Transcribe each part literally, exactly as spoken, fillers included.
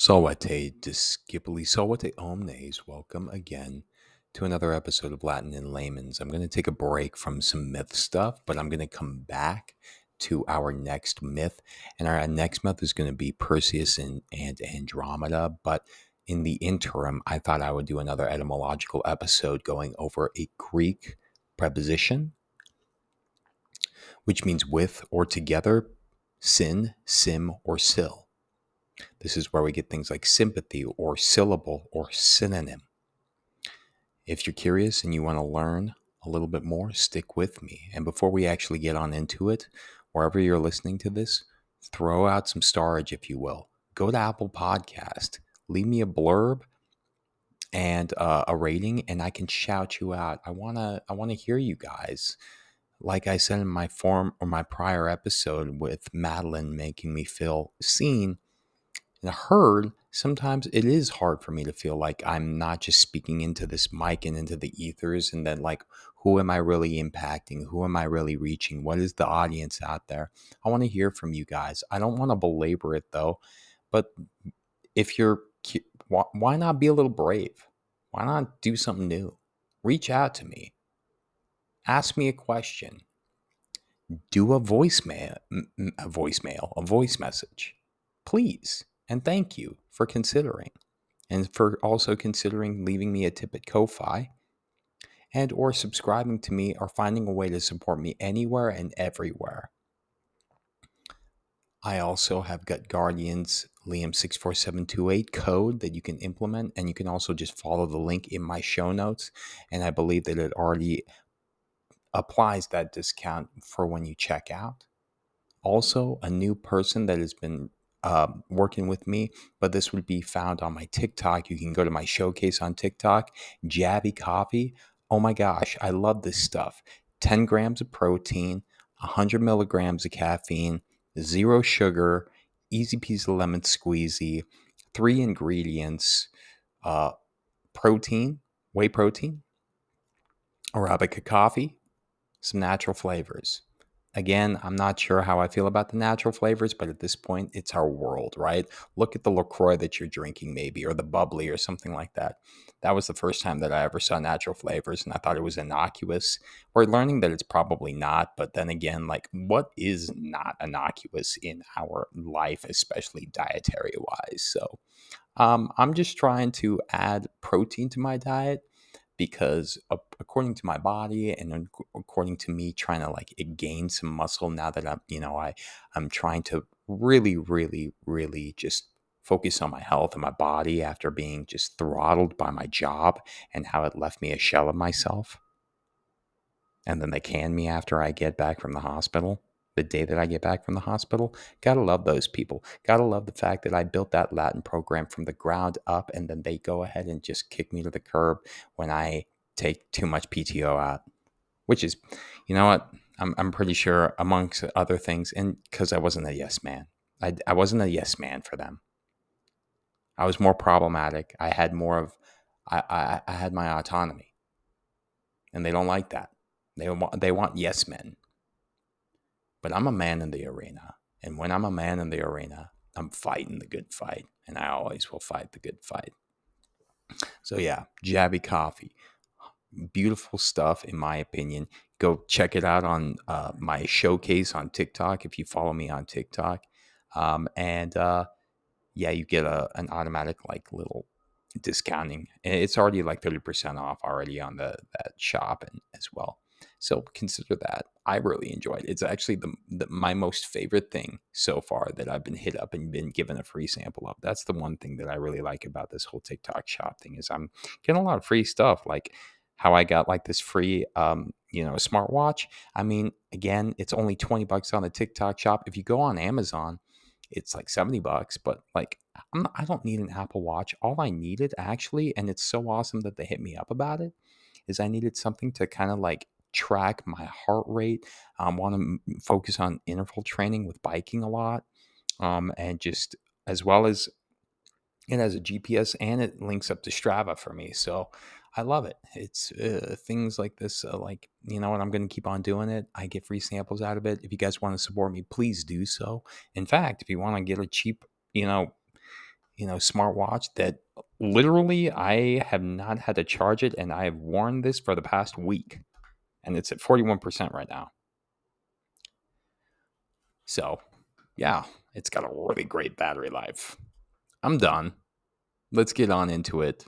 Salvate discipuli salvate omnes. Welcome again to another episode of Latin in Layman's. I'm going to take a break from some myth stuff, but I'm going to come back to our next myth. And our next myth is going to be Perseus and, and Andromeda. But in the interim, I thought I would do another etymological episode going over a Greek preposition, which means with or together, sin, sim, or sil. This is where we get things like sympathy or syllable or synonym. If you're curious and you want to learn a little bit more, stick with me. And before we actually get on into it, wherever you're listening to this, throw out some starage, if you will. Go to Apple Podcast, leave me a blurb and uh, a rating, and I can shout you out. I wanna, I wanna hear you guys. Like I said in my form or my prior episode with Madeline making me feel seen and heard, sometimes it is hard for me to feel like I'm not just speaking into this mic and into the ethers, and then like, who am I really impacting? Who am I really reaching? What is the audience out there? I want to hear from you guys. I don't want to belabor it though, but if you're, why not be a little brave? Why not do something new? Reach out to me. Ask me a question. Do a voicemail, a voicemail, a voice message, please. And thank you for considering, and for also considering leaving me a tip at Ko-Fi, and or subscribing to me, or finding a way to support me anywhere and everywhere. I also have got Guardians Liam six four seven two eight code that you can implement, and you can also just follow the link in my show notes, and I believe that it already applies that discount for when you check out. Also, a new person that has been Um, working with me, but this would be found on my TikTok. You can go to my showcase on TikTok, Jabby Coffee. Oh my gosh, I love this stuff. ten grams of protein, one hundred milligrams of caffeine, zero sugar, easy peasy lemon squeezy, three ingredients, uh, protein, whey protein, Arabica coffee, some natural flavors. Again, I'm not sure how I feel about the natural flavors, but at this point, it's our world, right? Look at the LaCroix that you're drinking, maybe, or the bubbly or something like that. That was the first time that I ever saw natural flavors, and I thought it was innocuous. We're learning that it's probably not, but then again, like, what is not innocuous in our life, especially dietary wise? So um, I'm just trying to add protein to my diet, because uh, according to my body, and ac- according to me trying to like gain some muscle now that I'm, you know, I, I'm trying to really, really, really just focus on my health and my body after being just throttled by my job and how it left me a shell of myself. And then they can me after I get back from the hospital. The day that I get back from the hospital, gotta love those people. Gotta love the fact that I built that Latin program from the ground up, and then they go ahead and just kick me to the curb when I take too much P T O out. Which is, you know what? I'm I'm pretty sure, amongst other things, and because I wasn't a yes man, I I wasn't a yes man for them. I was more problematic. I had more of, I I, I had my autonomy, and they don't like that. They want they want yes men. But I'm a man in the arena. And when I'm a man in the arena, I'm fighting the good fight. And I always will fight the good fight. So yeah, Jabby Coffee. Beautiful stuff, in my opinion. Go check it out on uh, my showcase on TikTok if you follow me on TikTok. Um, and uh, yeah, you get a an automatic like little discounting. And it's already like thirty percent off already on the that shop and as well. So consider that. I really enjoyed it. It's actually the, the my most favorite thing so far that I've been hit up and been given a free sample of. That's the one thing that I really like about this whole TikTok shop thing, is I'm getting a lot of free stuff, like how I got like this free um, you know, smartwatch. I mean, again, it's only twenty bucks on the TikTok shop. If you go on Amazon, it's like seventy bucks, but like I'm not, I don't need an Apple Watch. All I needed, actually, and it's so awesome that they hit me up about it, is I needed something to kind of like track my heart rate. I um, want to m- focus on interval training with biking a lot, um, and just as well as it has a G P S and it links up to Strava for me. So I love it. It's uh, things like this. Uh, like, you know what? I'm going to keep on doing it. I get free samples out of it. If you guys want to support me, please do so. In fact, if you want to get a cheap, you know, you know, smartwatch that literally I have not had to charge it, and I have worn this for the past week, and it's at forty-one percent right now. So, yeah, it's got a really great battery life. I'm done. Let's get on into it.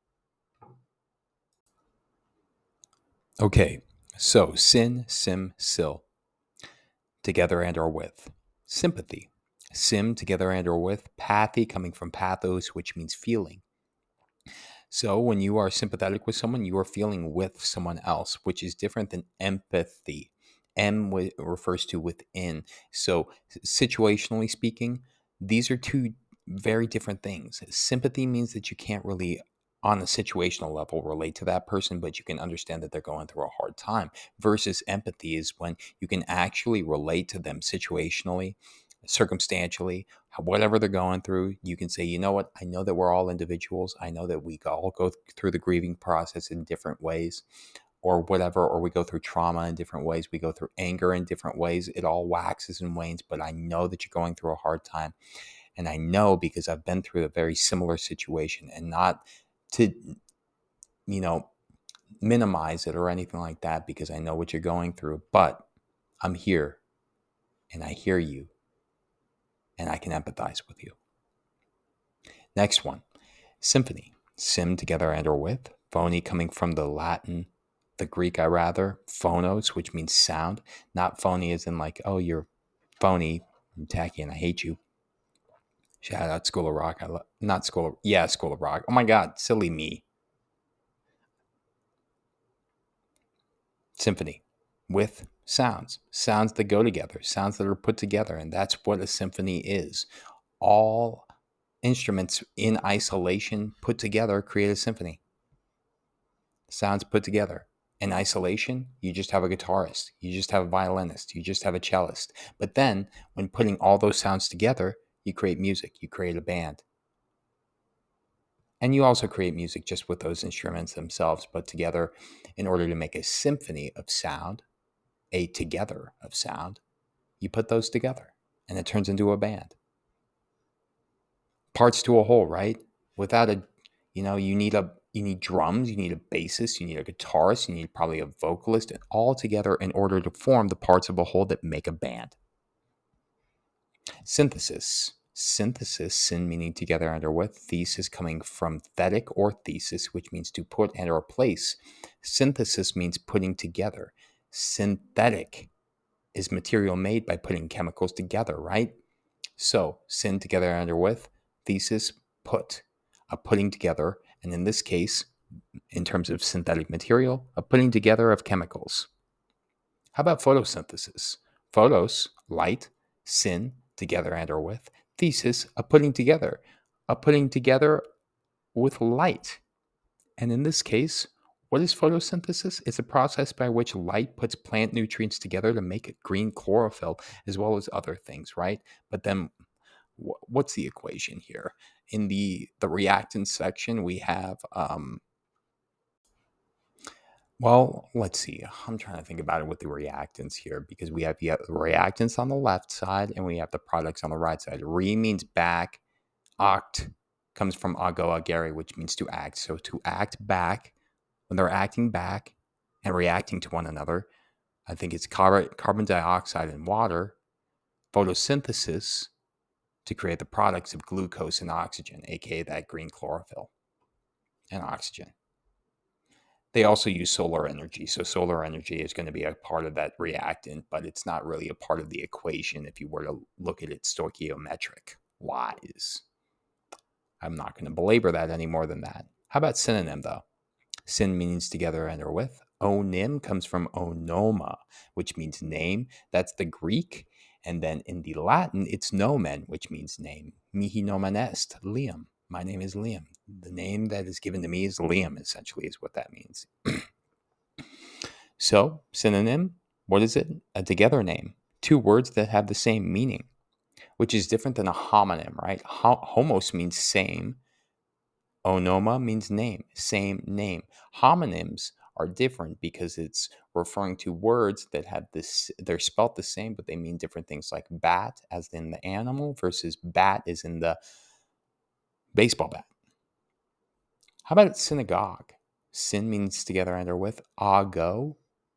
Okay, so sin, sim, sil. Together and or with. Sympathy. Sim, together and or with. Pathy, coming from pathos, which means feeling. So when you are sympathetic with someone, you are feeling with someone else, which is different than empathy. M w- refers to within. So situationally speaking, these are two very different things. Sympathy means that you can't really, on a situational level, relate to that person, but you can understand that they're going through a hard time. Versus empathy is when you can actually relate to them situationally, circumstantially, whatever they're going through. You can say, you know what, I know that we're all individuals. I know that we all go through the grieving process in different ways, or whatever, or we go through trauma in different ways. We go through anger in different ways. It all waxes and wanes, but I know that you're going through a hard time. And I know because I've been through a very similar situation, and not to, you know, minimize it or anything like that, because I know what you're going through, but I'm here and I hear you and I can empathize with you. Next one, symphony. Sim, together and or with. Phony, coming from the Latin, the Greek, I rather. Phonos, which means sound. Not phony as in like, oh, you're phony, and tacky, and I hate you. Shout out School of Rock. I love, not School of, yeah, School of Rock. Oh my God, silly me. Symphony, with sounds. Sounds that go together. Sounds that are put together. And that's what a symphony is. All instruments in isolation put together create a symphony. Sounds put together. In isolation, you just have a guitarist, you just have a violinist, you just have a cellist. But then when putting all those sounds together, you create music, you create a band. And you also create music just with those instruments themselves put together in order to make a symphony of sound, a together of sound. You put those together and it turns into a band. Parts to a whole, right? Without a, you know, you need a, you need drums, you need a bassist, you need a guitarist, you need probably a vocalist, and all together in order to form the parts of a whole that make a band. Synthesis. Synthesis, syn meaning together and or with, thesis coming from thetic or thesis, which means to put and or place. Synthesis means putting together. Synthetic is material made by putting chemicals together, right? So, syn, together and or with, thesis, put, a putting together, and in this case, in terms of synthetic material, a putting together of chemicals. How about photosynthesis? Photos, light, syn, together and or with, thesis, a putting together, a putting together with light. And in this case, what is photosynthesis? It's a process by which light puts plant nutrients together to make green chlorophyll, as well as other things, right? But then what's the equation here? In the, the reactants section, we have, um, well, let's see. I'm trying to think about it with the reactants here, because we have the reactants on the left side and we have the products on the right side. Re means back. Oct comes from ago agere, which means to act. So to act back, when they're acting back and reacting to one another, I think it's carbon, carbon dioxide and water, photosynthesis, to create the products of glucose and oxygen, aka that green chlorophyll and oxygen. They also use solar energy. So solar energy is going to be a part of that reactant, but it's not really a part of the equation if you were to look at it stoichiometric wise. I'm not going to belabor that any more than that. How about synonym though? Syn means together and or with. Onym comes from onoma, which means name. That's the Greek. And then in the Latin, it's nomen, which means name. Mihi nomen est, Liam. My name is Liam. The name that is given to me is Liam, essentially, is what that means. So, synonym, what is it? A together name. Two words that have the same meaning, which is different than a homonym, right? Homos means same. Onoma means name, same name. Homonyms are different because it's referring to words that have this, they're spelt the same, but they mean different things, like bat as in the animal versus bat as in the baseball bat. How about synagogue? Syn means together and or with. Ago,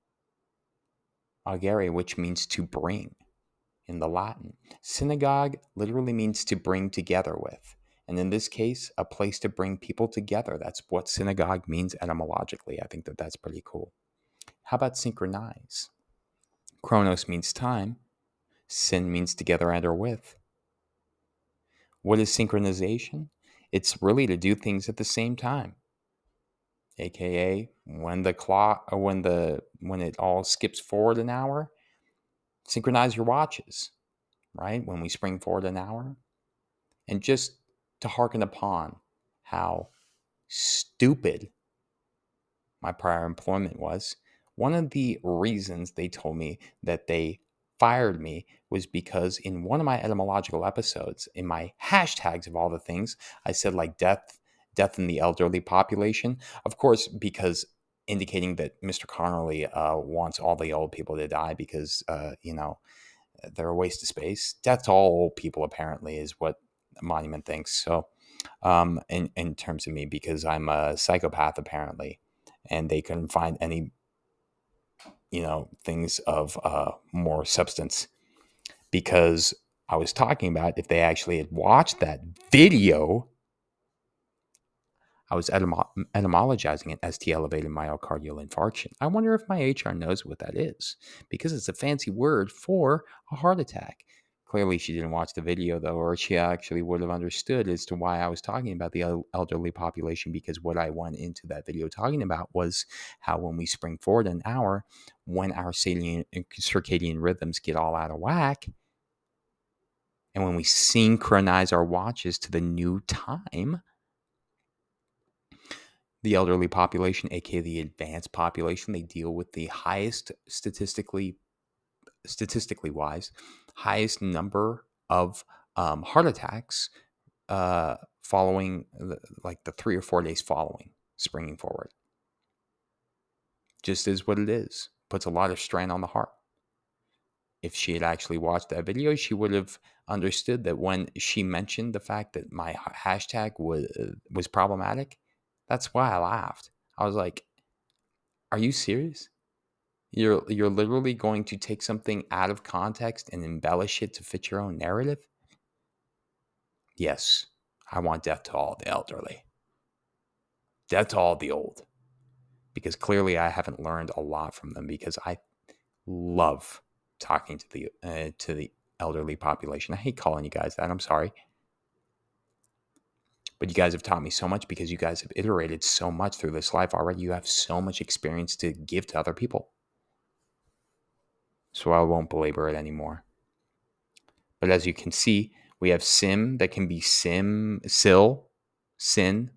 agere, which means to bring in the Latin. Synagogue literally means to bring together with. And in this case, a place to bring people together. That's what synagogue means etymologically. I think that that's pretty cool. How about synchronize? Chronos means time. Syn means together and or with. What is synchronization? It's really to do things at the same time. A K A when the clock or when the when it all skips forward an hour, synchronize your watches, right? When we spring forward an hour. And just to hearken upon how stupid my prior employment was, one of the reasons they told me that they fired me was because in one of my etymological episodes, in my hashtags of all the things, I said like death, death in the elderly population. Of course, because indicating that Mister Connerly uh, wants all the old people to die because, uh, you know, they're a waste of space. Death to all old people, apparently, is what Monument thinks. So, um, in, in terms of me, because I'm a psychopath, apparently, and they couldn't find any, you know, things of uh, more substance, because I was talking about if they actually had watched that video, I was etymo- etymologizing it as T elevated myocardial infarction. I wonder if my H R knows what that is, because it's a fancy word for a heart attack. Clearly, she didn't watch the video, though, or she actually would have understood as to why I was talking about the el- elderly population, because what I went into that video talking about was how when we spring forward an hour, when our circadian, circadian rhythms get all out of whack, and when we synchronize our watches to the new time, the elderly population, aka the advanced population, they deal with the highest statistically, statistically wise, highest number of um, heart attacks uh, following, the, like the three or four days following springing forward. Just is what it is. Puts a lot of strain on the heart. If she had actually watched that video, she would have understood that when she mentioned the fact that my hashtag was was problematic, that's why I laughed. I was like, "Are you serious? You're you're literally going to take something out of context and embellish it to fit your own narrative?" Yes, I want death to all the elderly. Death to all the old. Because clearly I haven't learned a lot from them, because I love talking to the uh, to the elderly population. I hate calling you guys that. I'm sorry. But you guys have taught me so much, because you guys have iterated so much through this life already. You have so much experience to give to other people. So I won't belabor it anymore. But as you can see, we have sim that can be sim, sil, sin.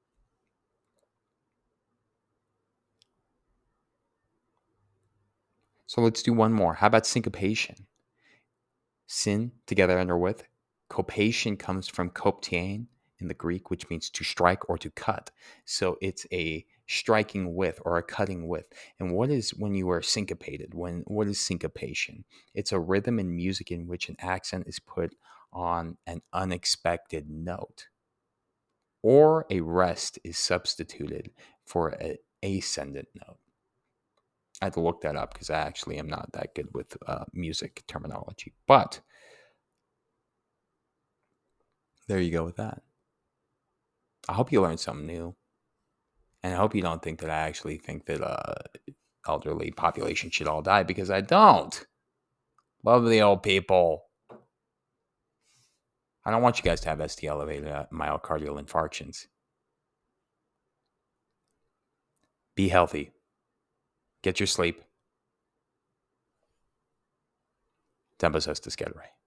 So let's do one more. How about syncopation? Sin, together and or with. Copation comes from koptein in the Greek, which means to strike or to cut. So it's a striking with or a cutting with. And what is when you are syncopated? When what is syncopation? It's a rhythm in music in which an accent is put on an unexpected note, or a rest is substituted for an ascendant note. I had to look that up because I actually am not that good with uh, music terminology. But there you go with that. I hope you learned something new. And I hope you don't think that I actually think that uh, elderly population should all die, because I don't. Love the old people. I don't want you guys to have S T elevated uh, myocardial infarctions. Be healthy. Get your sleep. Tempus est discedere.